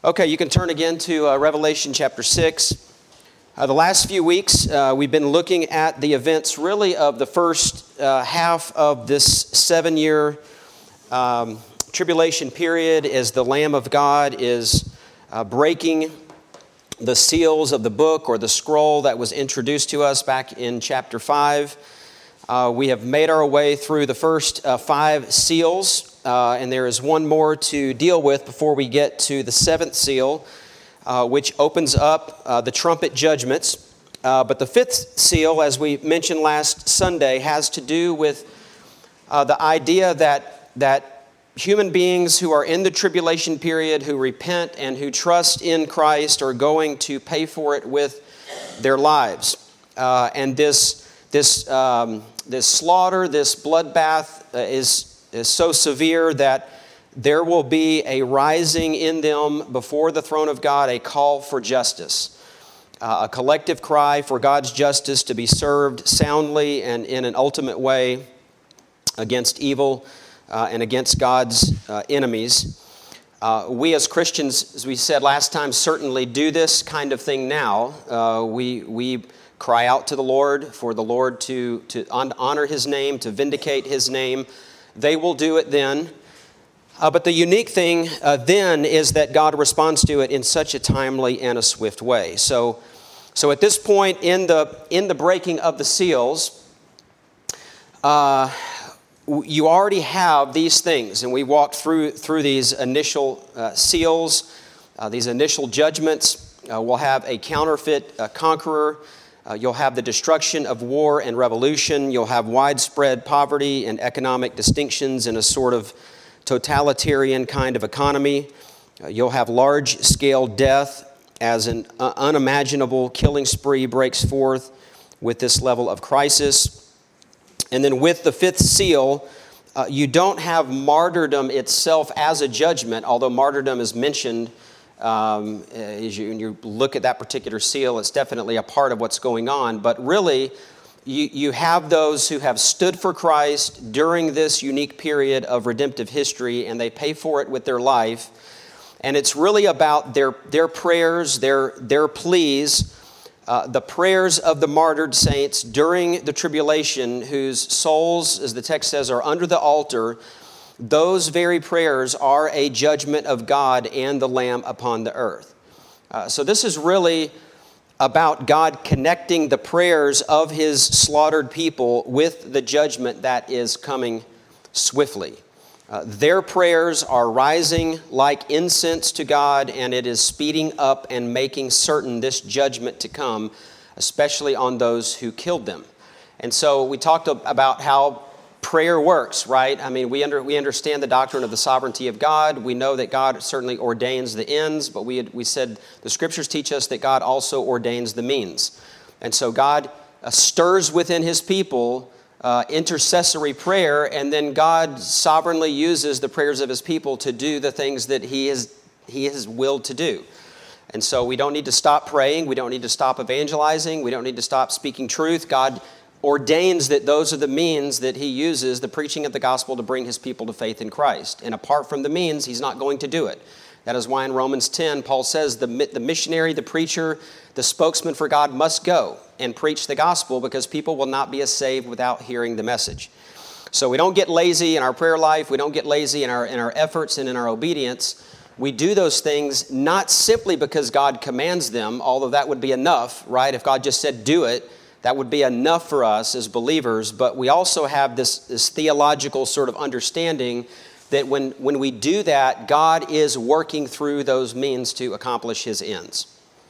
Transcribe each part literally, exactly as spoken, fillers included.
Okay, you can turn again to uh, Revelation chapter six. Uh, the last few weeks, uh, we've been looking at the events really of the first uh, half of this seven-year um, tribulation period as the Lamb of God is uh, breaking the seals of the book or the scroll that was introduced to us back in chapter five. Uh, we have made our way through the first uh, five seals, uh, and there is one more to deal with before we get to the seventh seal, uh, which opens up uh, the trumpet judgments. Uh, but the fifth seal, as we mentioned last Sunday, has to do with uh, the idea that, that human beings who are in the tribulation period, who repent and who trust in Christ, are going to pay for it with their lives. Uh, and this, this, um, this slaughter, this bloodbath uh, is is so severe that there will be a rising in them before the throne of God, a call for justice, uh, a collective cry for God's justice to be served soundly and in an ultimate way against evil uh, and against God's uh, enemies. Uh, we as Christians, as we said last time, certainly do this kind of thing now. Uh, we we cry out to the Lord for the Lord to, to honor His name, to vindicate His name. They will do it then. Uh, but the unique thing uh, then is that God responds to it in such a timely and a swift way. So, so at this point in the in the breaking of the seals, uh, you already have these things, and we walked through through these initial uh, seals, uh, these initial judgments. Uh, we'll have a counterfeit uh, conqueror. Uh, you'll have the destruction of war and revolution. You'll have widespread poverty and economic distinctions in a sort of totalitarian kind of economy. Uh, you'll have large-scale death as an uh, unimaginable killing spree breaks forth with this level of crisis. And then with the fifth seal, uh, you don't have martyrdom itself as a judgment, although martyrdom is mentioned. Um, as you, when you look at that particular seal, it's definitely a part of what's going on. But really, you, you have those who have stood for Christ during this unique period of redemptive history, and they pay for it with their life. And it's really about their, their prayers, their, their pleas, uh, the prayers of the martyred saints during the tribulation, whose souls, as the text says, are under the altar. Those very prayers are a judgment of God and the Lamb upon the earth. Uh, so this is really about God connecting the prayers of His slaughtered people with the judgment that is coming swiftly. Uh, their prayers are rising like incense to God, and it is speeding up and making certain this judgment to come, especially on those who killed them. And so we talked about how prayer works, right? I mean, we under, we understand the doctrine of the sovereignty of God. We know that God certainly ordains the ends, but we had, we said the Scriptures teach us that God also ordains the means. And so God uh, stirs within His people uh, intercessory prayer, and then God sovereignly uses the prayers of His people to do the things that He is He has willed to do. And so we don't need to stop praying. We don't need to stop evangelizing. We don't need to stop speaking truth. God ordains that those are the means that He uses, the preaching of the gospel, to bring His people to faith in Christ. And apart from the means, He's not going to do it. That is why in Romans ten, Paul says the, the missionary, the preacher, the spokesman for God must go and preach the gospel, because people will not be saved without hearing the message. So we don't get lazy in our prayer life. We don't get lazy in our, in our efforts and in our obedience. We do those things not simply because God commands them, although that would be enough, right? If God just said, do it, that would be enough for us as believers. But we also have this, this theological sort of understanding that when, when we do that, God is working through those means to accomplish His ends.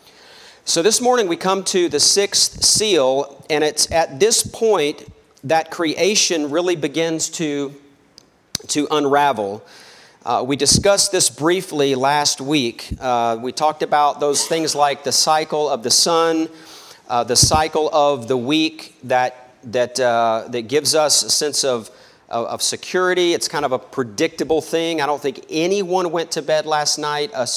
So this morning we come to the sixth seal, and it's at this point that creation really begins to, to unravel. Uh, we discussed this briefly last week. Uh, we talked about those things like the cycle of the sun, Uh, the cycle of the week that that uh, that gives us a sense of, of of security. It's kind of a predictable thing. I don't think anyone went to bed last night uh,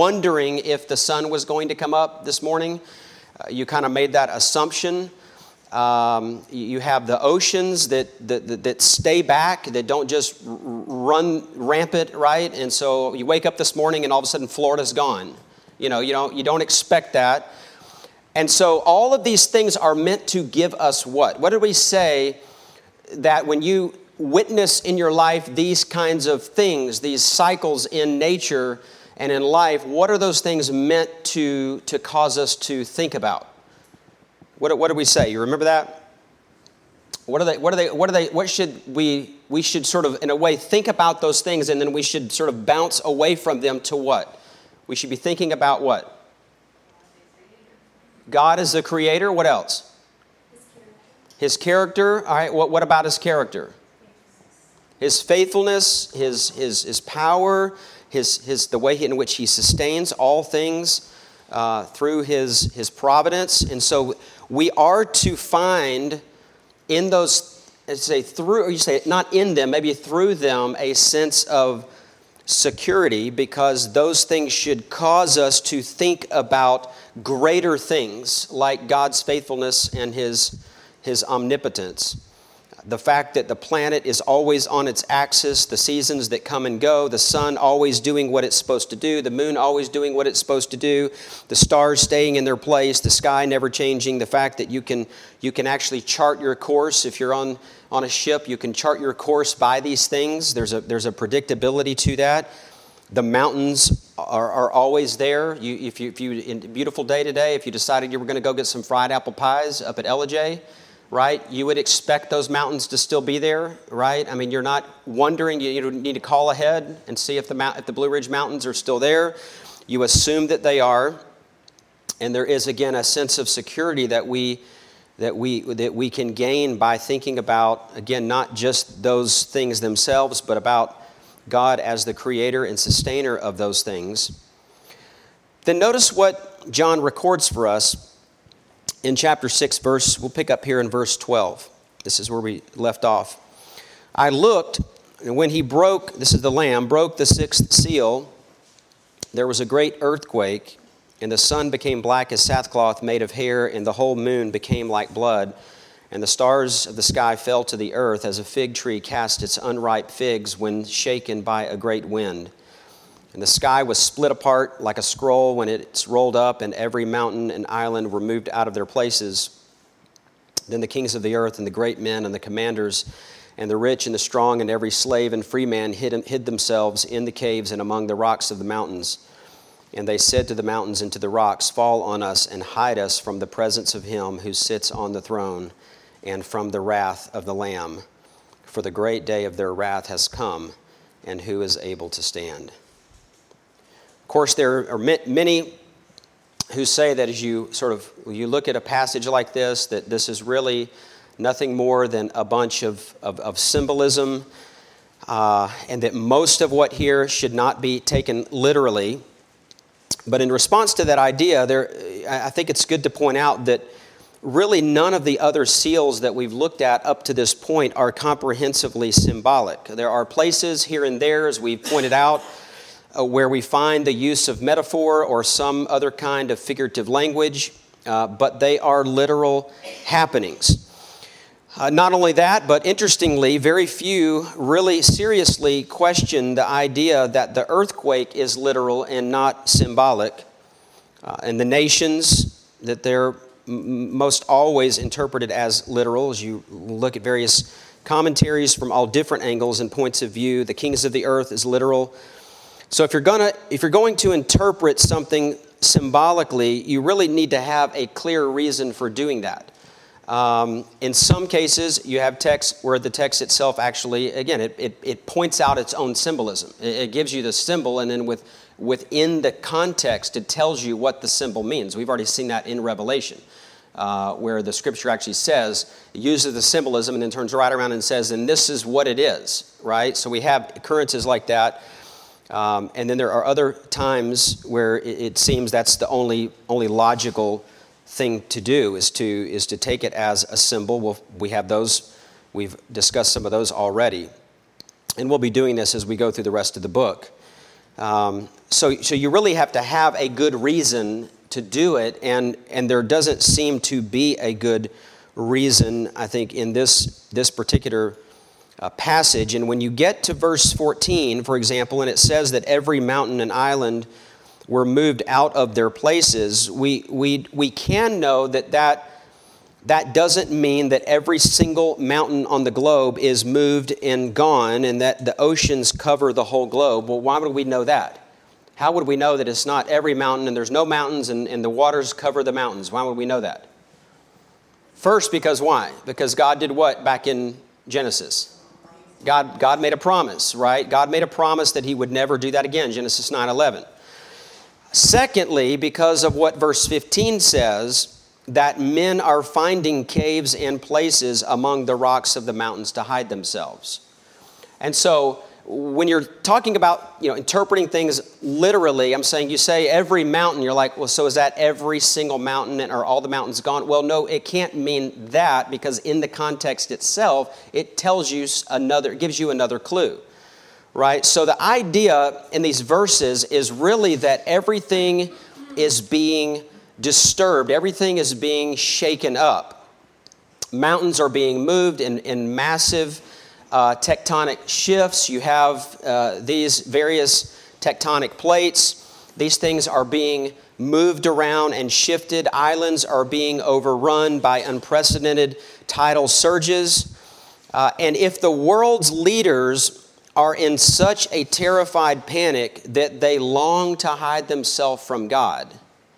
wondering if the sun was going to come up this morning. Uh, you kind of made that assumption. Um, you have the oceans that, that that stay back, that don't just r- run rampant, right? And so you wake up this morning and all of a sudden Florida's gone. You know, you don't you don't expect that. And so all of these things are meant to give us what? What did we say that when you witness in your life these kinds of things, these cycles in nature and in life, what are those things meant to, to cause us to think about? What, what did we say? You remember that? What are they? What are they? What are they? What should we? We should sort of, in a way, think about those things, and then we should sort of bounce away from them to what? We should be thinking about what? God is the creator. What else? His character. His character. All right. What, what about his character? His faithfulness. His his his power. His his the way in which he sustains all things uh, through his his providence, and so. We are to find in those, say through, or you say not in them, maybe through them, a sense of security, because those things should cause us to think about greater things like God's faithfulness and his, his omnipotence. The fact that the planet is always on its axis, the seasons that come and go, the sun always doing what it's supposed to do, the moon always doing what it's supposed to do, the stars staying in their place, the sky never changing, the fact that you can you can actually chart your course. If you're on, on a ship, you can chart your course by these things. There's a there's a predictability to that. The mountains are, are always there. You, if you if you in a beautiful day today, if you decided you were going to go get some fried apple pies up at Ellijay, right? You would expect those mountains to still be there, right? I mean, you're not wondering. You, you need to call ahead and see if the mount, if the Blue Ridge Mountains are still there. You assume that they are, and there is again a sense of security that we that we that we can gain by thinking about, again, not just those things themselves, but about God as the creator and sustainer of those things. Then notice what John records for us. In chapter six, verse, we'll pick up here in verse twelve. This is where we left off. I looked, and when he broke, this is the Lamb, broke the sixth seal, there was a great earthquake, and the sun became black as sackcloth made of hair, and the whole moon became like blood, and the stars of the sky fell to the earth as a fig tree casts its unripe figs when shaken by a great wind. And the sky was split apart like a scroll when it's rolled up, and every mountain and island were moved out of their places. Then the kings of the earth and the great men and the commanders and the rich and the strong and every slave and free man hid, hid themselves in the caves and among the rocks of the mountains. And they said to the mountains and to the rocks, fall on us and hide us from the presence of him who sits on the throne and from the wrath of the Lamb. For the great day of their wrath has come, and who is able to stand? Of course, there are many who say that as you sort of you look at a passage like this, that this is really nothing more than a bunch of, of, of symbolism, uh, and that most of what here should not be taken literally. But in response to that idea, there, I think it's good to point out that really none of the other seals that we've looked at up to this point are comprehensively symbolic. There are places here and there, as we've pointed out, Uh, where we find the use of metaphor or some other kind of figurative language, uh, but they are literal happenings. Uh, not only that, but interestingly, very few really seriously question the idea that the earthquake is literal and not symbolic. Uh, and the nations, that they're m- most always interpreted as literal, as you look at various commentaries from all different angles and points of view. The kings of the earth is literal. So if you're gonna, if you're going to interpret something symbolically, you really need to have a clear reason for doing that. Um, in some cases, you have text where the text itself actually, again, it, it, it points out its own symbolism. It, it gives you the symbol, and then with within the context, it tells you what the symbol means. We've already seen that in Revelation, uh, where the scripture actually says, it uses the symbolism and then turns right around and says, and this is what it is, right? So we have occurrences like that. Um, and then there are other times where it, it seems that's the only only logical thing to do is to is to take it as a symbol. We'll, we have those. We've discussed some of those already, and we'll be doing this as we go through the rest of the book. Um, so, so you really have to have a good reason to do it, and and there doesn't seem to be a good reason, I think, in this, this particular uh, passage. And when you get to verse fourteen, for example, and it says that every mountain and island were moved out of their places, we, we, we can know that, that that doesn't mean that every single mountain on the globe is moved and gone and that the oceans cover the whole globe. Well, why would we know that? How would we know that it's not every mountain and there's no mountains and, and the waters cover the mountains? Why would we know that? First, because why? Because God did what back in Genesis? God, God made a promise, right? God made a promise that he would never do that again, Genesis nine eleven. Secondly, because of what verse fifteen says, that men are finding caves and places among the rocks of the mountains to hide themselves. And so when you're talking about, you know, interpreting things literally, I'm saying you say every mountain, you're like, well, so is that every single mountain and are all the mountains gone? Well, no, it can't mean that, because in the context itself, it tells you another, gives you another clue, right? So the idea in these verses is really that everything is being disturbed. Everything is being shaken up. Mountains are being moved in, in massive uh, tectonic shifts. You have uh, these various tectonic plates. These things are being moved around and shifted. Islands are being overrun by unprecedented tidal surges. Uh, and if the world's leaders are in such a terrified panic that they long to hide themselves from God,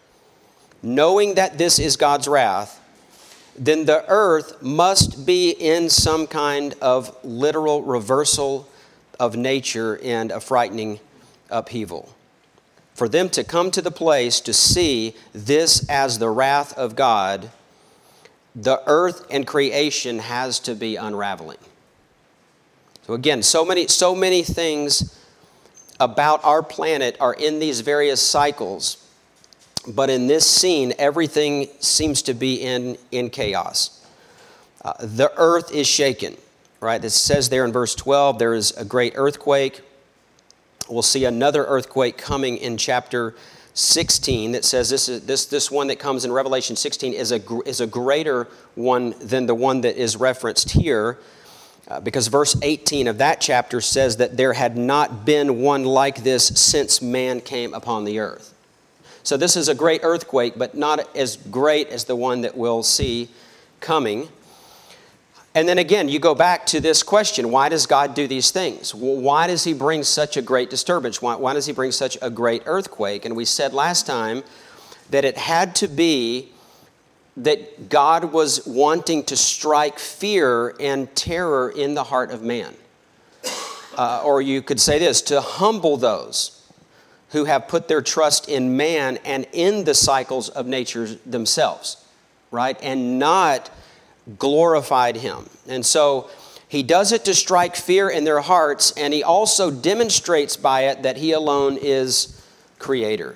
knowing that this is God's wrath, then the earth must be in some kind of literal reversal of nature and a frightening upheaval. For them to come to the place to see this as the wrath of God, the earth and creation has to be unraveling. So again, so many, so many things about our planet are in these various cycles. But in this scene, everything seems to be in, in chaos. Uh, the earth is shaken, right? It says there in verse twelve, there is a great earthquake. We'll see another earthquake coming in chapter sixteen that says this is this this one that comes in Revelation sixteen is a is a greater one than the one that is referenced here, uh, because verse eighteen of that chapter says that there had not been one like this since man came upon the earth. So this is a great earthquake, but not as great as the one that we'll see coming. And then again, you go back to this question, why does God do these things? Well, why does he bring such a great disturbance? Why, why does he bring such a great earthquake? And we said last time that it had to be that God was wanting to strike fear and terror in the heart of man. Uh, or you could say this, to humble those who have put their trust in man and in the cycles of nature themselves, right? And not glorified him. And so he does it to strike fear in their hearts, and he also demonstrates by it that he alone is creator.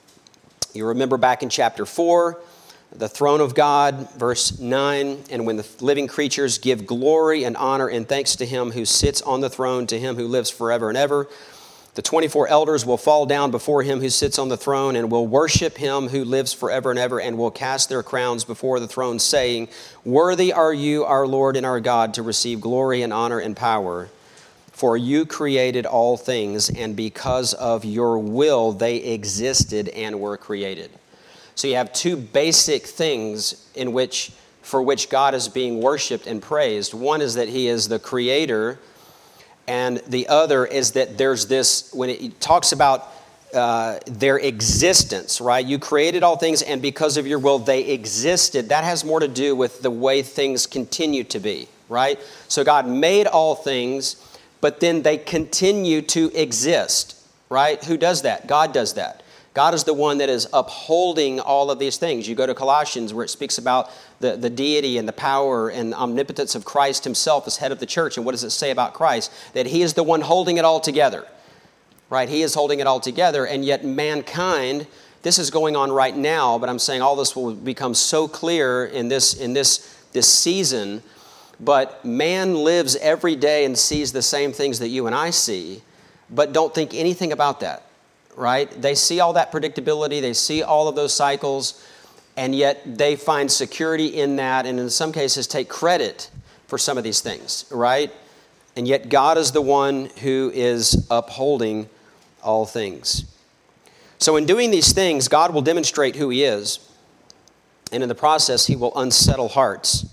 You remember back in chapter four, the throne of God, verse nine, and when the living creatures give glory and honor and thanks to him who sits on the throne, to him who lives forever and ever, the twenty-four elders will fall down before him who sits on the throne and will worship him who lives forever and ever, and will cast their crowns before the throne, saying, "Worthy are you, our Lord and our God, to receive glory and honor and power. For you created all things, and because of your will they existed and were created." So you have two basic things in which, for which God is being worshiped and praised. One is that he is the creator, and the other is that there's this, when it talks about uh, their existence, right? You created all things, and because of your will, they existed. That has more to do with the way things continue to be, right? So God made all things, but then they continue to exist, right? Who does that? God does that. God is the one that is upholding all of these things. You go to Colossians where it speaks about the, the deity and the power and omnipotence of Christ himself as head of the church. And what does it say about Christ? That he is the one holding it all together, right? He is holding it all together. And yet mankind, this is going on right now, but I'm saying all this will become so clear in this, in this, this season. But man lives every day and sees the same things that you and I see, but don't think anything about that. Right? They see all that predictability. They see all of those cycles. and yet they find security in that, and in some cases take credit for some of these things, right? And yet God is the one who is upholding all things. So in doing these things, God will demonstrate who he is, and in the process, he will unsettle hearts.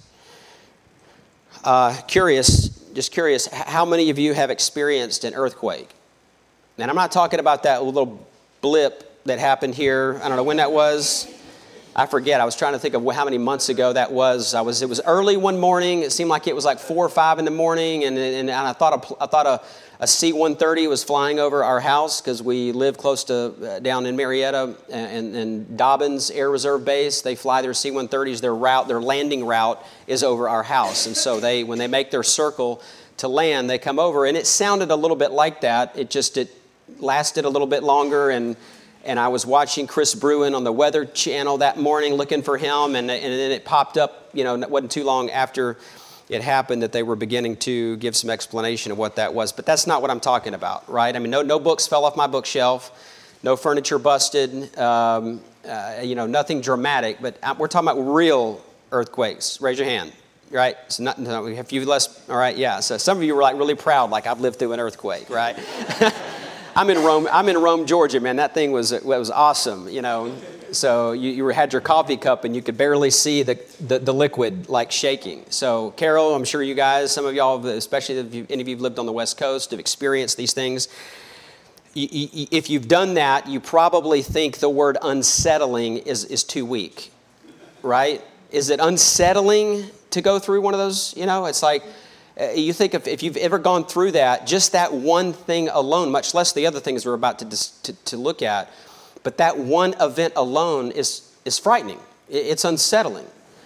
Uh, curious, just curious, how many of you have experienced an earthquake? And I'm not talking about that little blip that happened here. I don't know when that was. I forget. I was trying to think of how many months ago that was. I was. It was early one morning. It seemed like it was like four or five in the morning, and and, and I thought a, I thought a, a C one thirty was flying over our house because we live close to uh, down in Marietta and, and Dobbins Air Reserve Base. They fly their C one thirties. Their route, their landing route, is over our house, and so they when they make their circle to land, they come over, and it sounded a little bit like that. It just it lasted a little bit longer, and. And I was watching Chris Bruin on the Weather Channel that morning looking for him, and, and then it popped up, you know, it wasn't too long after it happened that they were beginning to give some explanation of what that was. But that's not what I'm talking about, right? I mean, no, no books fell off my bookshelf, no furniture busted, um, uh, you know, nothing dramatic, but we're talking about real earthquakes. Raise your hand, right? So not, no, a few less, all right, yeah. So some of you were like really proud, like I've lived through an earthquake, right? I'm in Rome. I'm in Rome, Georgia, man. That thing was it was awesome, you know. So you, you had your coffee cup and you could barely see the, the, the liquid like shaking. So Carol, I'm sure you guys, some of y'all, especially if you, any of you've lived on the West Coast, have experienced these things. You, you, if you've done that, you probably think the word unsettling is is too weak, right? Is it unsettling to go through one of those? You know, it's like. Uh, you think if, if you've ever gone through that, just that one thing alone, much less the other things we're about to, dis, to, to look at, but that one event alone is, is frightening. It, it's unsettling.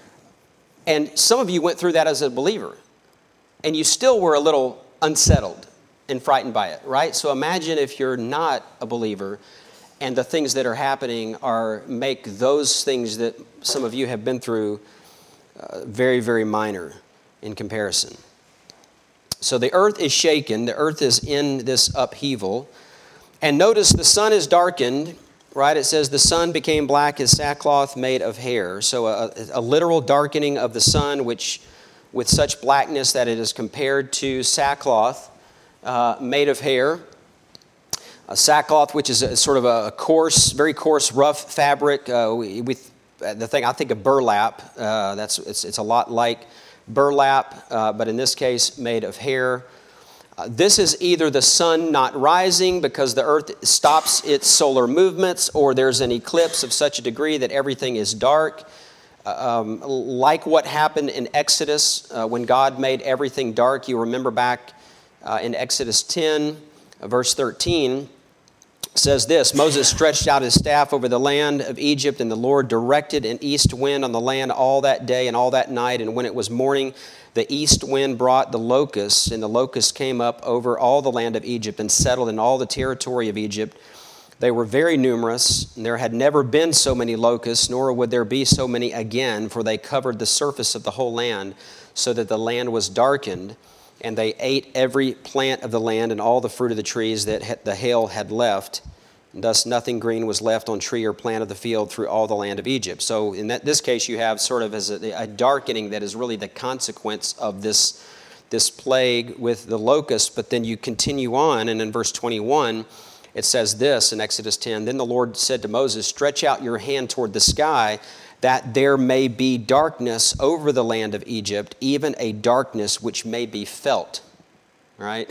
And some of you went through that as a believer, and you still were a little unsettled and frightened by it, right? So imagine if you're not a believer and the things that are happening are make those things that some of you have been through uh, very, very minor in comparison. So the earth is shaken, the earth is in this upheaval. And notice the sun is darkened, right? It says the sun became black as sackcloth made of hair. So a, a literal darkening of the sun, which with such blackness that it is compared to sackcloth uh, made of hair. A sackcloth, which is a, sort of a coarse, very coarse, rough fabric. Uh, with the thing I think of burlap. Uh, that's it's, it's a lot like burlap, uh, but in this case made of hair. Uh, this is either the sun not rising because the earth stops its solar movements, or there's an eclipse of such a degree that everything is dark. Uh, um, like what happened in Exodus uh, when God made everything dark. You remember back uh, in Exodus ten, uh, verse thirteen, says this: Moses stretched out his staff over the land of Egypt, and the Lord directed an east wind on the land all that day and all that night. And when it was morning, the east wind brought the locusts, and the locusts came up over all the land of Egypt and settled in all the territory of Egypt. They were very numerous, and there had never been so many locusts, nor would there be so many again, for they covered the surface of the whole land, so that the land was darkened. And they ate every plant of the land and all the fruit of the trees that the hail had left. And thus nothing green was left on tree or plant of the field through all the land of Egypt. So in that, this case, you have sort of as a, a darkening that is really the consequence of this, this plague with the locusts. But then you continue on, and in verse twenty-one, it says this in Exodus ten, Then the Lord said to Moses, Stretch out your hand toward the sky, that there may be darkness over the land of Egypt, even a darkness which may be felt. Right?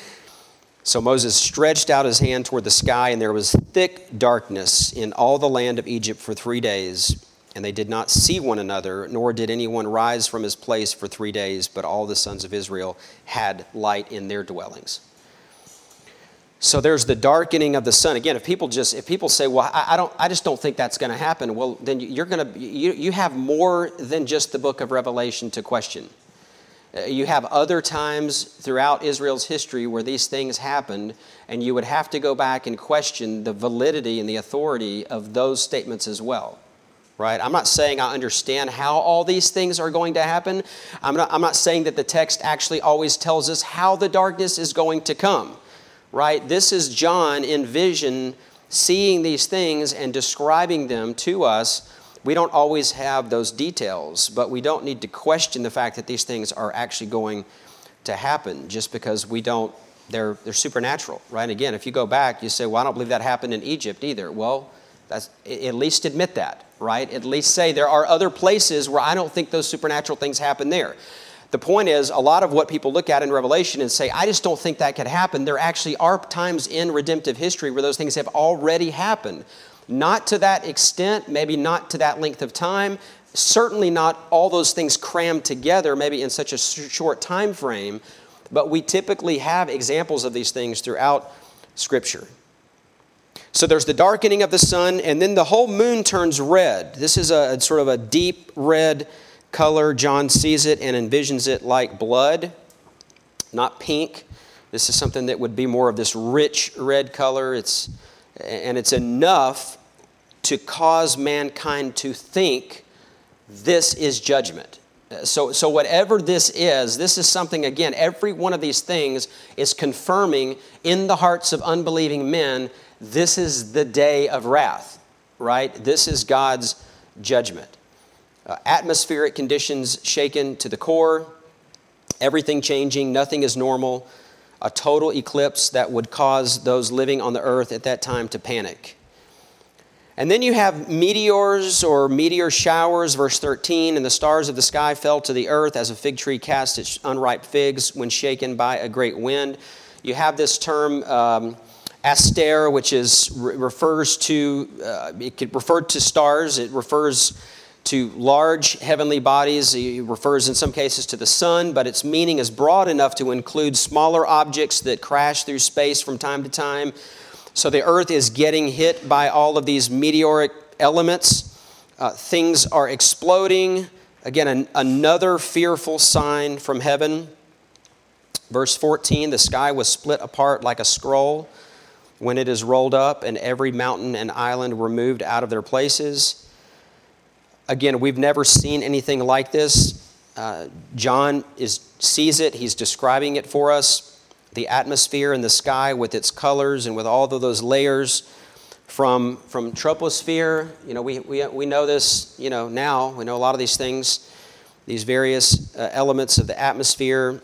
So Moses stretched out his hand toward the sky, and there was thick darkness in all the land of Egypt for three days. And they did not see one another, nor did anyone rise from his place for three days, but all the sons of Israel had light in their dwellings. So there's the darkening of the sun. Again, if people just if people say, "Well, I, I don't, I just don't think that's going to happen," well, then you're going to you you have more than just the book of Revelation to question. Uh, you have other times throughout Israel's history where these things happened, and you would have to go back and question the validity and the authority of those statements as well. Right? I'm not saying I understand how all these things are going to happen. I'm not. I'm not saying that the text actually always tells us how the darkness is going to come. Right? This is John in vision seeing these things and describing them to us We don't always have those details, but we don't need to question the fact that these things are actually going to happen just because we don't, they're, they're supernatural, right? Again, if you go back, you say, well, I don't believe that happened in Egypt either. Well, that's, at least admit that, right? At least say there are other places where I don't think those supernatural things happen there. The point is, a lot of what people look at in Revelation and say, I just don't think that could happen. There actually are times in redemptive history where those things have already happened. Not to that extent, maybe not to that length of time, certainly not all those things crammed together, maybe in such a short time frame, but we typically have examples of these things throughout Scripture. So there's the darkening of the sun, and then the whole moon turns red. This is a sort of a deep red color. John sees it and envisions it like blood, not pink. This is something that would be more of this rich red color. It's and it's enough to cause mankind to think this is judgment. So, so whatever this is, this is something, again, every one of these things is confirming in the hearts of unbelieving men, this is the day of wrath, right? This is God's judgment. Uh, atmospheric conditions shaken to the core, everything changing, nothing is normal, a total eclipse that would cause those living on the earth at that time to panic. And then you have meteors or meteor showers, verse thirteen, and the stars of the sky fell to the earth as a fig tree casts its unripe figs when shaken by a great wind. You have this term, um, aster, which is refers to, uh, it could refer to stars, it refers to large heavenly bodies. It refers in some cases to the sun, but its meaning is broad enough to include smaller objects that crash through space from time to time. So the earth is getting hit by all of these meteoric elements. Uh, things are exploding. Again, an, another fearful sign from heaven. Verse fourteen, the sky was split apart like a scroll when it is rolled up, and every mountain and island were moved out of their places. Again, we've never seen anything like this. Uh, John is, sees it. He's describing it for us. The atmosphere in the sky with its colors and with all of those layers from, from troposphere. You know, we, we, we know this, you know, now. We know a lot of these things, these various uh, elements of the atmosphere,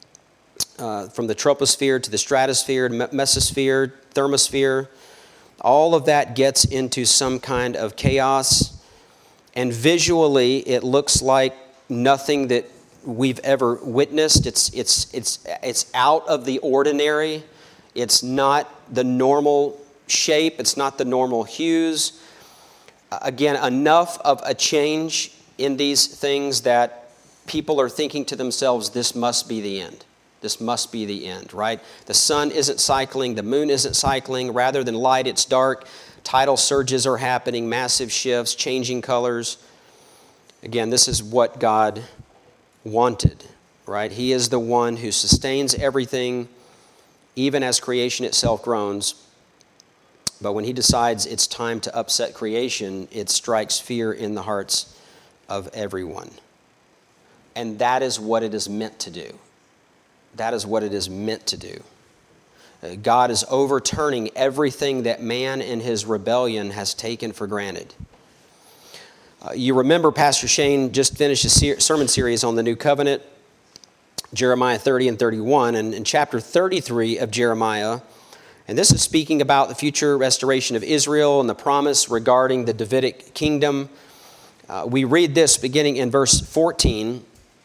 uh, from the troposphere to the stratosphere, mesosphere, thermosphere. All of that gets into some kind of chaos. And visually, it looks like nothing that we've ever witnessed. It's, it's, it's, it's out of the ordinary. It's not the normal shape. It's not the normal hues. Again, enough of a change in these things that people are thinking to themselves, this must be the end. This must be the end, right? The sun isn't cycling. The moon isn't cycling. Rather than light, it's dark. Tidal surges are happening, massive shifts, changing colors. Again, this is what God wanted, right? He is the one who sustains everything, even as creation itself groans. But when he decides it's time to upset creation, it strikes fear in the hearts of everyone. And that is what it is meant to do. That is what it is meant to do. God is overturning everything that man in his rebellion has taken for granted. Uh, you remember Pastor Shane just finished a ser- sermon series on the New Covenant, Jeremiah thirty and thirty-one, and in chapter thirty-three of Jeremiah, and this is speaking about the future restoration of Israel and the promise regarding the Davidic kingdom. Uh, we read this beginning in verse fourteen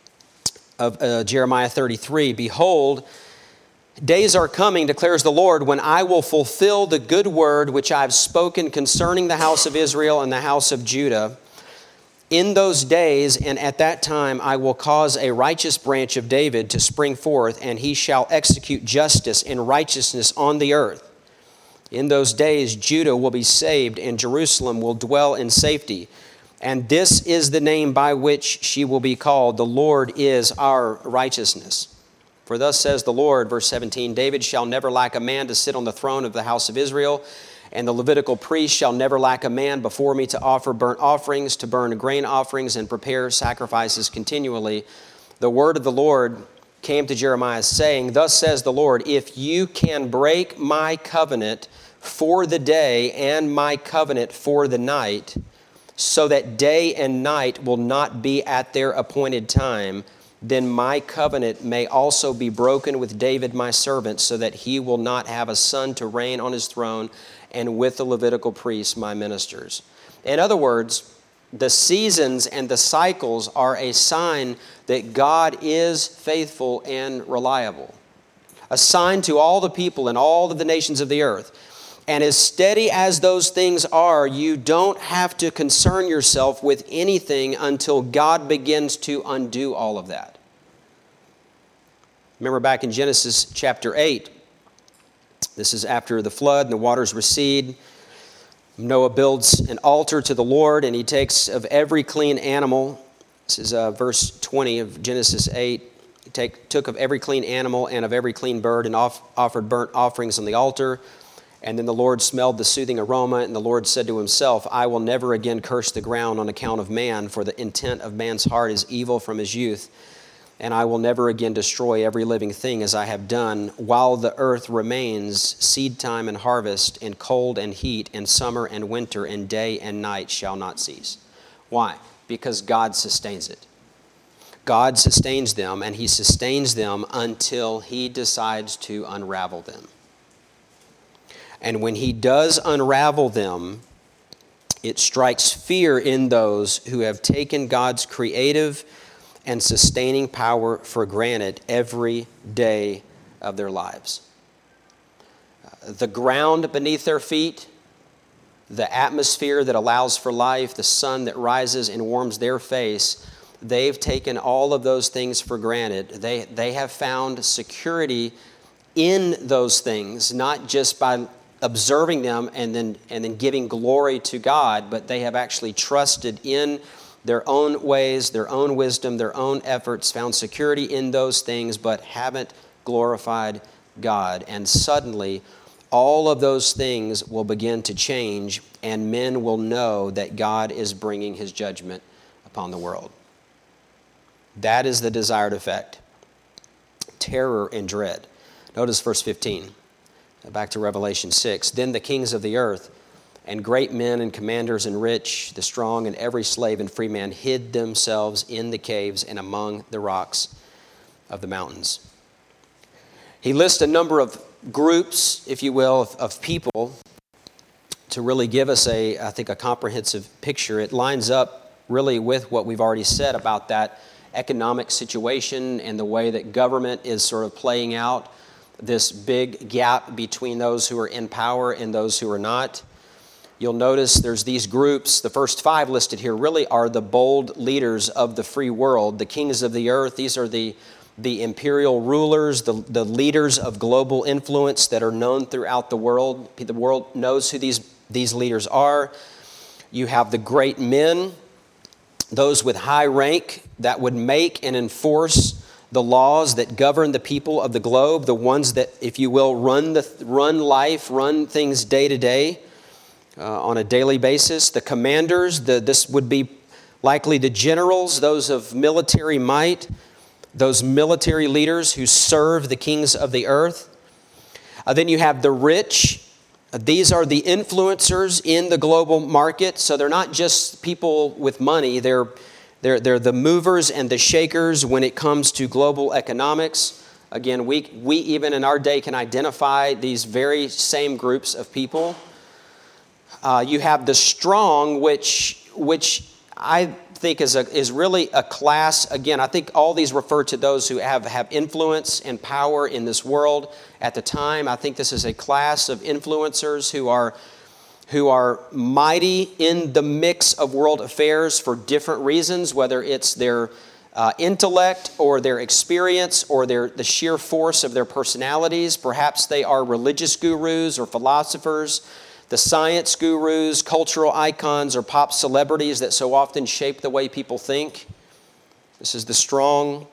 of uh, Jeremiah thirty-three, "Behold, days are coming, declares the Lord, when I will fulfill the good word which I have spoken concerning the house of Israel and the house of Judah. In those days and at that time I will cause a righteous branch of David to spring forth, and he shall execute justice and righteousness on the earth. In those days Judah will be saved, and Jerusalem will dwell in safety. And this is the name by which she will be called, the Lord is our righteousness. For thus says the Lord," verse seventeen, "David shall never lack a man to sit on the throne of the house of Israel, and the Levitical priest shall never lack a man before me to offer burnt offerings, to burn grain offerings, and prepare sacrifices continually. The word of the Lord came to Jeremiah, saying, Thus says the Lord, if you can break my covenant for the day and my covenant for the night, so that day and night will not be at their appointed time, then my covenant may also be broken with David my servant, so that he will not have a son to reign on his throne, and with the Levitical priests my ministers. In other words, the seasons and the cycles are a sign that God is faithful and reliable. A sign to all the people and all of the nations of the earth. And as steady as those things are, you don't have to concern yourself with anything until God begins to undo all of that. Remember back in Genesis chapter eight, this is after the flood and the waters recede. Noah builds an altar to the Lord, and he takes of every clean animal. This is uh, verse twenty of Genesis eight. He take, took of every clean animal and of every clean bird and off, offered burnt offerings on the altar. And then the Lord smelled the soothing aroma, and the Lord said to himself, I will never again curse the ground on account of man, for the intent of man's heart is evil from his youth. And I will never again destroy every living thing as I have done, while the earth remains, seed time and harvest, and cold and heat, and summer and winter, and day and night shall not cease. Why? Because God sustains it. God sustains them, and he sustains them until he decides to unravel them. And when he does unravel them, it strikes fear in those who have taken God's creative and sustaining power for granted every day of their lives. The ground beneath their feet, the atmosphere that allows for life, the sun that rises and warms their face, they've taken all of those things for granted. They, they have found security in those things, not just by observing them and then, and then giving glory to God, but they have actually trusted in their own ways, their own wisdom, their own efforts, found security in those things, but haven't glorified God. And suddenly, all of those things will begin to change, and men will know that God is bringing his judgment upon the world. That is the desired effect. Terror and dread. Notice verse fifteen. Back to Revelation six. Then the kings of the earth, and great men and commanders and rich, the strong and every slave and free man hid themselves in the caves and among the rocks of the mountains. He lists a number of groups, if you will, of, of people to really give us a, I think, a comprehensive picture. It lines up really with what we've already said about that economic situation and the way that government is sort of playing out this big gap between those who are in power and those who are not. You'll notice there's these groups. The first five listed here really are the bold leaders of the free world, the kings of the earth. These are the, the imperial rulers, the, the leaders of global influence that are known throughout the world. The world knows who these, these leaders are. You have the great men, those with high rank that would make and enforce the laws that govern the people of the globe, the ones that, if you will, run the run life, run things day to day. Uh, on a daily basis. The commanders, the, this would be likely the generals, those of military might, those military leaders who serve the kings of the earth. Uh, then you have the rich. Uh, these are the influencers in the global market. So they're not just people with money. They're, they're, they're the movers and the shakers when it comes to global economics. Again, we, we even in our day can identify these very same groups of people. Uh, you have the strong, which which I think is a, is really a class. Again, I think all these refer to those who have, have influence and power in this world at the time. I think this is a class of influencers who are who are mighty in the mix of world affairs for different reasons, whether it's their uh, intellect or their experience or their the sheer force of their personalities. Perhaps they are religious gurus or philosophers, the science gurus, cultural icons, or pop celebrities that so often shape the way people think. This is the strong.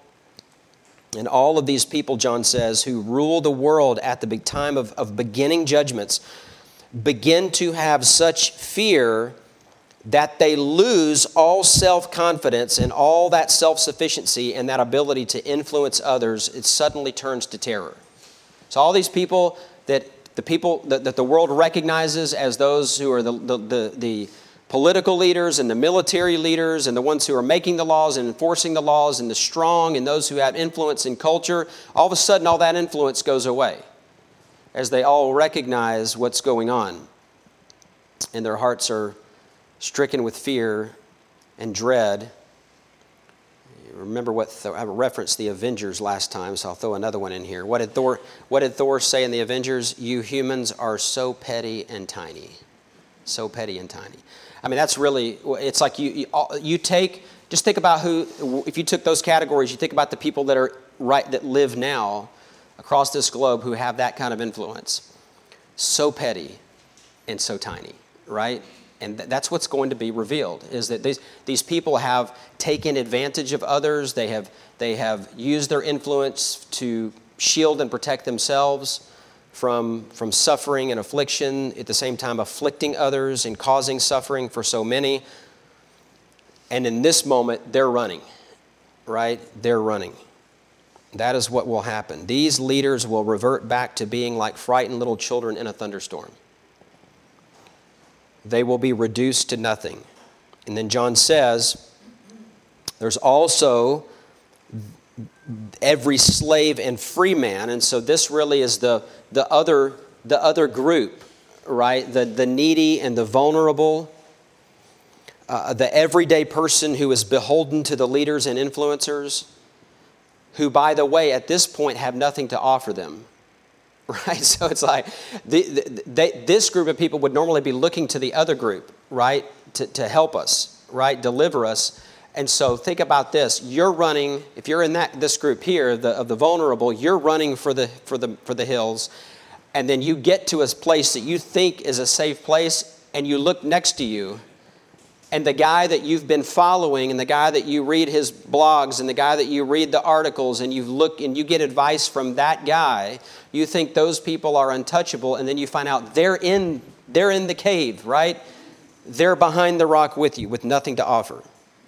And all of these people, John says, who rule the world at the big time of, of beginning judgments, begin to have such fear that they lose all self-confidence and all that self-sufficiency and that ability to influence others. It suddenly turns to terror. So all these people that The people that, that the world recognizes as those who are the, the, the, the, political leaders and the military leaders and the ones who are making the laws and enforcing the laws and the strong and those who have influence in culture, all of a sudden all that influence goes away as they all recognize what's going on. And their hearts are stricken with fear and dread. Remember what Thor, I referenced the Avengers last time, so I'll throw another one in here. What did Thor, what did Thor say in the Avengers? You humans are so petty and tiny. So petty and tiny. I mean, that's really, it's like you, you you take, just think about who, if you took those categories, you think about the people that are right, that live now across this globe who have that kind of influence. So petty and so tiny, right? And th- that's what's going to be revealed, is that these, these people have taken advantage of others. They have, they have used their influence to shield and protect themselves from, from suffering and affliction, at the same time afflicting others and causing suffering for so many. And in this moment, they're running, right? They're running. That is what will happen. These leaders will revert back to being like frightened little children in a thunderstorm. They will be reduced to nothing. And then John says, there's also every slave and free man. And so this really is the, the other the other group, right? The, the needy and the vulnerable, uh, the everyday person who is beholden to the leaders and influencers, who, by the way, at this point have nothing to offer them. Right? So it's like the, the, they, this group of people would normally be looking to the other group, right, to, to help us, right, deliver us. And so think about this. You're running, if you're in that this group here, the, of the vulnerable, you're running for the for the for the hills, and then you get to a place that you think is a safe place, and you look next to you, and the guy that you've been following, and the guy that you read his blogs, and the guy that you read the articles, and you look and you get advice from that guy, you think those people are untouchable, and then you find out they're in they're in the cave, right? They're behind the rock with you, with nothing to offer.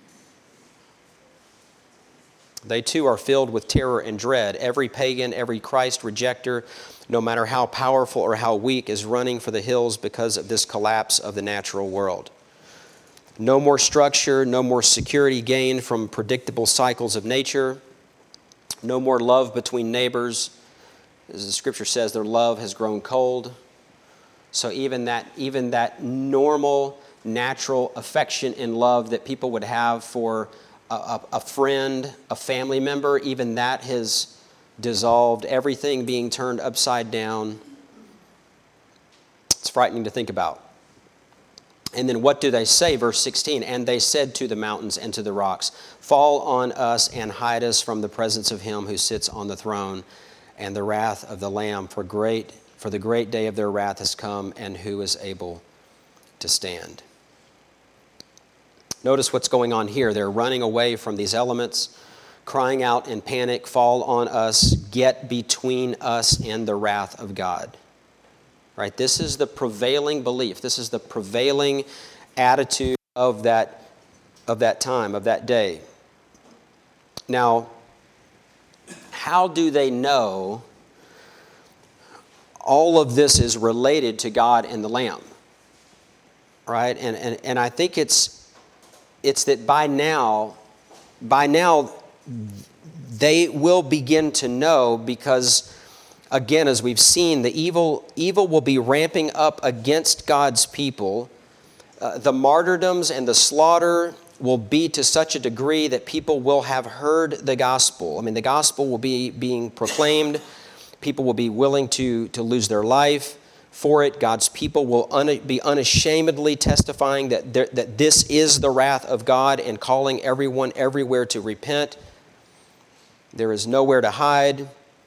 They too are filled with terror and dread. Every pagan, every Christ rejecter, no matter how powerful or how weak, is running for the hills because of this collapse of the natural world. No more structure, no more security gained from predictable cycles of nature. No more love between neighbors. As the scripture says, their love has grown cold. So even that, even that normal, natural affection and love that people would have for a, a friend, a family member, even that has dissolved. Everything being turned upside down. It's frightening to think about. And then what do they say? Verse sixteen, and they said to the mountains and to the rocks, fall on us and hide us from the presence of him who sits on the throne and the wrath of the Lamb, for great, for the great day of their wrath has come, and who is able to stand? Notice what's going on here. They're running away from these elements, crying out in panic, fall on us, get between us and the wrath of God. Right? This is the prevailing belief. This is the prevailing attitude of that, of that time, of that day. Now, how do they know all of this is related to God and the Lamb? Right? And and, and I think it's it's that by now, by now they will begin to know, because again, as we've seen, the evil evil will be ramping up against God's people. Uh, the martyrdoms and the slaughter will be to such a degree that people will have heard the gospel. I mean, the gospel will be being proclaimed. People will be willing to, to lose their life for it. God's people will un, be unashamedly testifying that, there, that this is the wrath of God and calling everyone everywhere to repent. There is nowhere to hide.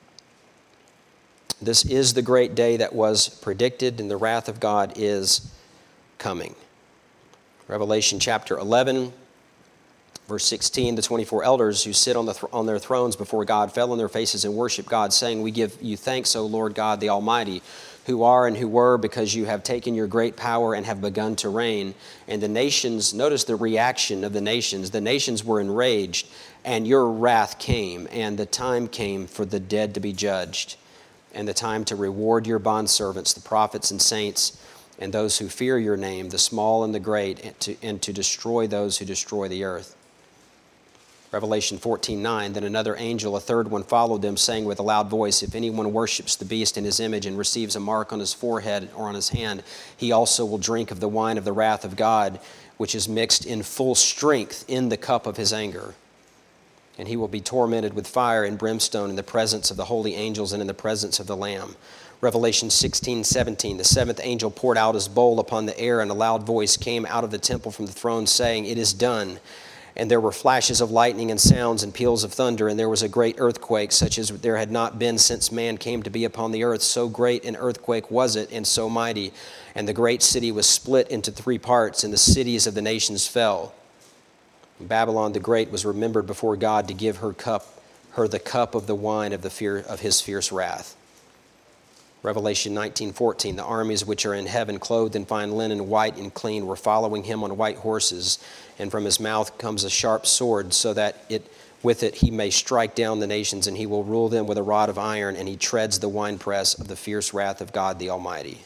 This is the great day that was predicted, and the wrath of God is coming. Revelation chapter eleven, verse sixteen, the twenty-four elders who sit on, the th- on their thrones before God fell on their faces and worshiped God, saying, we give you thanks, O Lord God, the Almighty, who are and who were, because you have taken your great power and have begun to reign. And the nations, notice the reaction of the nations. The nations were enraged, and your wrath came, and the time came for the dead to be judged, and the time to reward your bondservants, the prophets and saints, and those who fear your name, the small and the great, and to, and to destroy those who destroy the earth. Revelation fourteen nine, then another angel, a third one, followed them, saying with a loud voice, if anyone worships the beast in his image and receives a mark on his forehead or on his hand, he also will drink of the wine of the wrath of God, which is mixed in full strength in the cup of his anger. And he will be tormented with fire and brimstone in the presence of the holy angels and in the presence of the Lamb. Revelation sixteen seventeen, the seventh angel poured out his bowl upon the air, and a loud voice came out of the temple from the throne, saying, it is done. And there were flashes of lightning and sounds and peals of thunder, and there was a great earthquake, such as there had not been since man came to be upon the earth. So great an earthquake was it, and so mighty. And the great city was split into three parts, and the cities of the nations fell. Babylon the Great was remembered before God to give her cup, her the cup of the wine of the fear of his fierce wrath. Revelation nineteen fourteen, the armies which are in heaven, clothed in fine linen, white and clean, were following him on white horses, and from his mouth comes a sharp sword, so that it with it he may strike down the nations, and he will rule them with a rod of iron, and he treads the winepress of the fierce wrath of God the Almighty.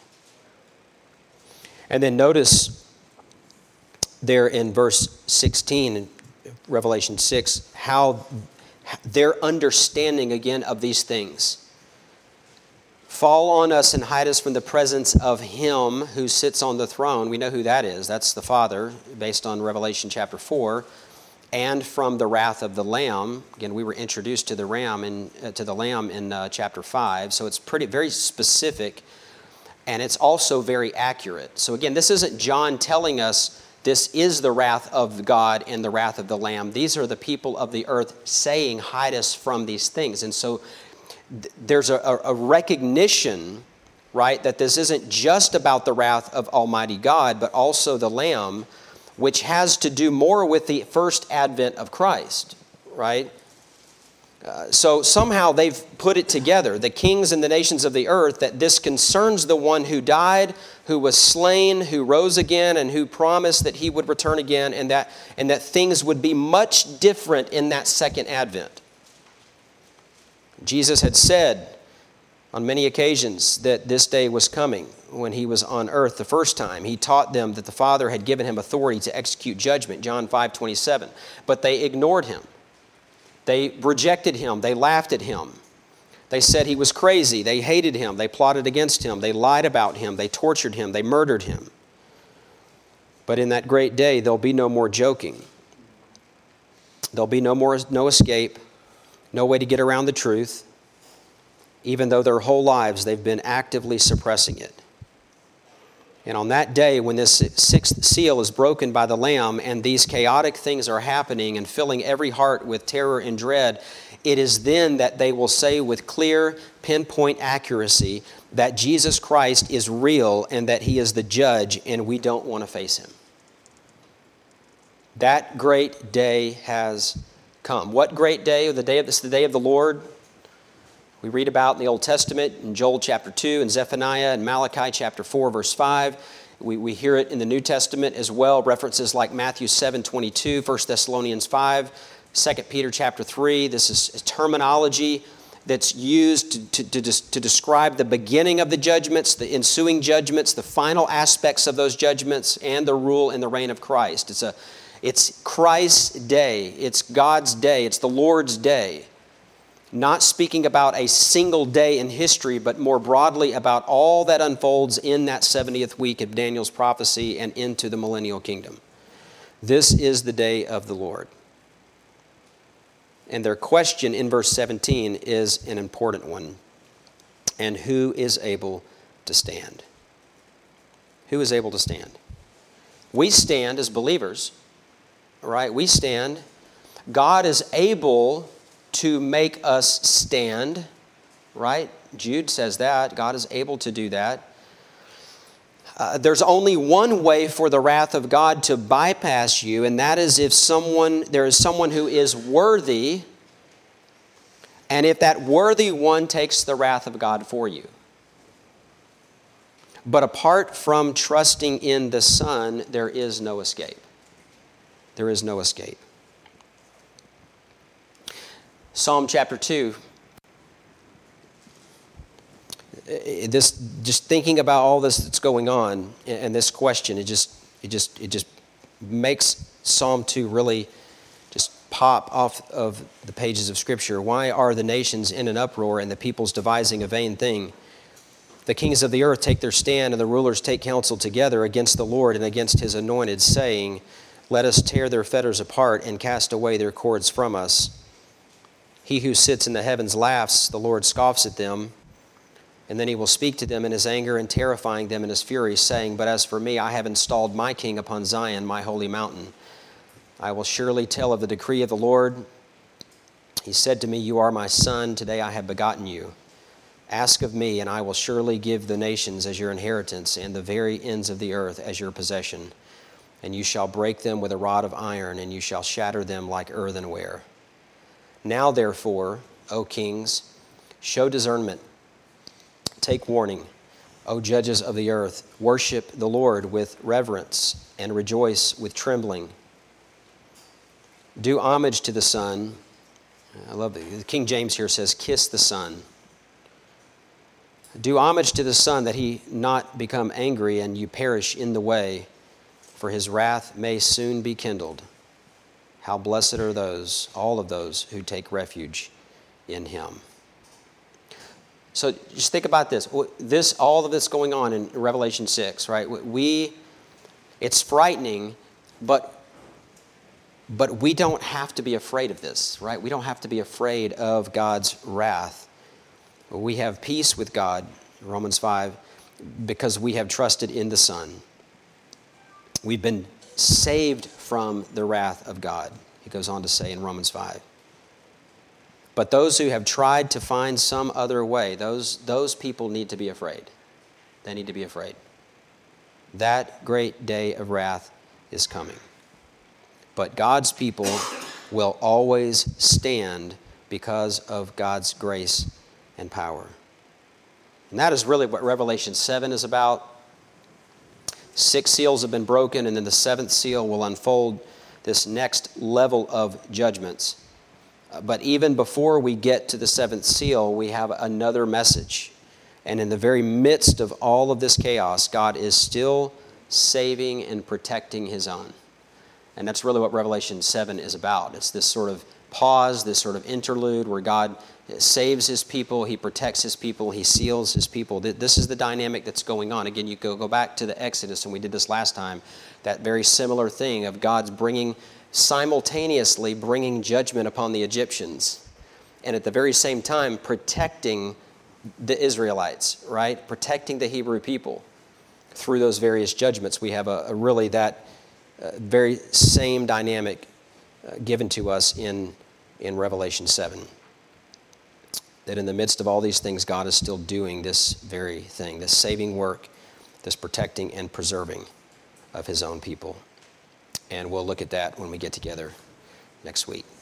And then notice there in verse sixteen, in Revelation six, how their understanding again of these things. Fall on us and hide us from the presence of him who sits on the throne. We know who that is. That's the Father, based on Revelation chapter four. And from the wrath of the Lamb. Again, we were introduced to the Ram in, uh, to the Lamb in uh, chapter five. So it's pretty very specific, and it's also very accurate. So again, this isn't John telling us this is the wrath of God and the wrath of the Lamb. These are the people of the earth saying, hide us from these things. And so there's a, a recognition, right, that this isn't just about the wrath of Almighty God, but also the Lamb, which has to do more with the first advent of Christ, right? Uh, so somehow they've put it together, the kings and the nations of the earth, that this concerns the one who died, who was slain, who rose again, and who promised that he would return again, and that, and that things would be much different in that second advent. Jesus had said on many occasions that this day was coming when he was on earth the first time. He taught them that the Father had given him authority to execute judgment, John five twenty-seven. But they ignored him. They rejected him. They laughed at him. They said he was crazy. They hated him. They plotted against him. They lied about him. They tortured him. They murdered him. But in that great day, there'll be no more joking. There'll be no more, no escape. No way to get around the truth, even though their whole lives they've been actively suppressing it. And on that day, when this sixth seal is broken by the Lamb and these chaotic things are happening and filling every heart with terror and dread, it is then that they will say with clear, pinpoint accuracy that Jesus Christ is real and that he is the judge, and we don't want to face him. That great day has come. What great day? The day of this, the day of the Lord. We read about in the Old Testament in Joel chapter two and Zephaniah and Malachi chapter four verse five. We, we hear it in the New Testament as well. References like Matthew seven twenty-two, First Thessalonians five, Second Peter chapter three. This is terminology that's used to, to, to, to describe the beginning of the judgments, the ensuing judgments, the final aspects of those judgments, and the rule and the reign of Christ. It's a It's Christ's day. It's God's day. It's the Lord's day. Not speaking about a single day in history, but more broadly about all that unfolds in that seventieth week of Daniel's prophecy and into the millennial kingdom. This is the day of the Lord. And their question in verse seventeen is an important one. And who is able to stand? Who is able to stand? We stand as believers. Right? We stand. God is able to make us stand. Right? Jude says that. God is able to do that. Uh, there's only one way for the wrath of God to bypass you, and that is if someone there is someone who is worthy, and if that worthy one takes the wrath of God for you. But apart from trusting in the Son, there is no escape. There is no escape. Psalm chapter two. this, just thinking about all this that's going on and this question, it just, it just, it just makes Psalm two really just pop off of the pages of Scripture. Why are the nations in an uproar and the peoples devising a vain thing? The kings of the earth take their stand and the rulers take counsel together against the Lord and against his anointed, saying, let us tear their fetters apart and cast away their cords from us. He who sits in the heavens laughs, the Lord scoffs at them. And then he will speak to them in his anger and terrifying them in his fury, saying, but as for me, I have installed my king upon Zion, my holy mountain. I will surely tell of the decree of the Lord. He said to me, you are my son, today I have begotten you. Ask of me, and I will surely give the nations as your inheritance, and the very ends of the earth as your possession. And you shall break them with a rod of iron, and you shall shatter them like earthenware. Now therefore, O kings, show discernment. Take warning, O judges of the earth. Worship the Lord with reverence, and rejoice with trembling. Do homage to the Son. I love it. King James here says, kiss the Son. Do homage to the Son, that he not become angry and you perish in the way, for his wrath may soon be kindled. How blessed are those, all of those who take refuge in him. So just think about this. This, all of this going on in Revelation six, right? We, it's frightening, but but we don't have to be afraid of this, right? We don't have to be afraid of God's wrath. We have peace with God, Romans five, because we have trusted in the Son. We've been saved from the wrath of God, he goes on to say in Romans five. But those who have tried to find some other way, those, those people need to be afraid. They need to be afraid. That great day of wrath is coming. But God's people will always stand because of God's grace and power. And that is really what Revelation seven is about. Six seals have been broken, and then the seventh seal will unfold this next level of judgments. But even before we get to the seventh seal, we have another message. And in the very midst of all of this chaos, God is still saving and protecting his own. And that's really what Revelation seven is about. It's this sort of pause, this sort of interlude where God saves his people, he protects his people, he seals his people. This is the dynamic that's going on. Again, you go, go back to the Exodus, and we did this last time, that very similar thing of God's bringing, simultaneously bringing judgment upon the Egyptians, and at the very same time protecting the Israelites, right? Protecting the Hebrew people through those various judgments. We have a, a really that uh, very same dynamic uh, given to us in, in Revelation seven. That in the midst of all these things, God is still doing this very thing, this saving work, this protecting and preserving of his own people. And we'll look at that when we get together next week.